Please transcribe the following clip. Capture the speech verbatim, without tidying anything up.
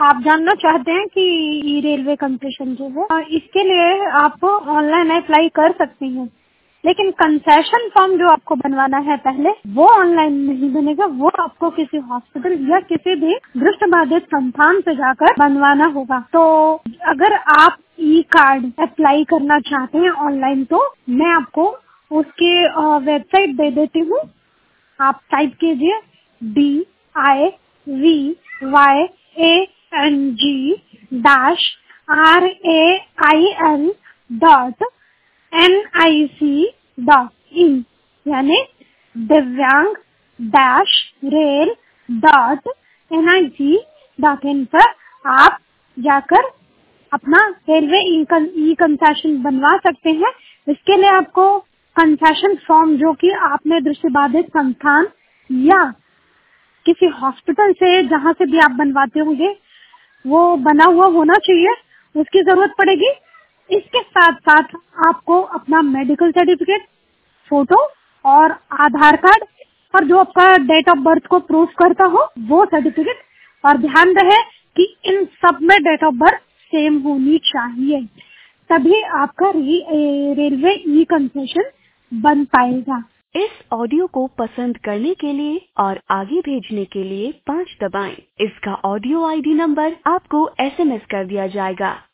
आप जानना चाहते हैं कि ई रेलवे कंसेशन जो है, इसके लिए आप ऑनलाइन अप्लाई कर सकते हैं, लेकिन कंसेशन फॉर्म जो आपको बनवाना है पहले, वो ऑनलाइन नहीं बनेगा। वो आपको किसी हॉस्पिटल या किसी भी दृष्टि बाधित संस्थान से जाकर बनवाना होगा। तो अगर आप ई कार्ड अप्लाई करना चाहते हैं ऑनलाइन, तो मैं आपको उसके वेबसाइट दे देती हूँ। आप टाइप कीजिए D I V Y A N G dash R A I L dot N I C dot in, यानी divyang dash rail dot N I C dot in पर आप जाकर अपना रेलवे ई कंसेशन बनवा सकते हैं। इसके लिए आपको कंसेशन फॉर्म, जो कि आपने दृष्टिबाधित संस्थान या किसी हॉस्पिटल से जहां से भी आप बनवाते होंगे, वो बना हुआ होना चाहिए, उसकी जरूरत पड़ेगी। इसके साथ साथ आपको अपना मेडिकल सर्टिफिकेट, फोटो और आधार कार्ड और जो आपका डेट ऑफ बर्थ को प्रूफ करता हो वो सर्टिफिकेट, और ध्यान रहे कि इन सब में डेट ऑफ बर्थ सेम होनी चाहिए, तभी आपका रे, रेलवे ई कंसेशन बन पाएगा। इस ऑडियो को पसंद करने के लिए और आगे भेजने के लिए पाँच दबाएं। इसका ऑडियो आई डी नंबर आपको एस एम एस कर दिया जाएगा।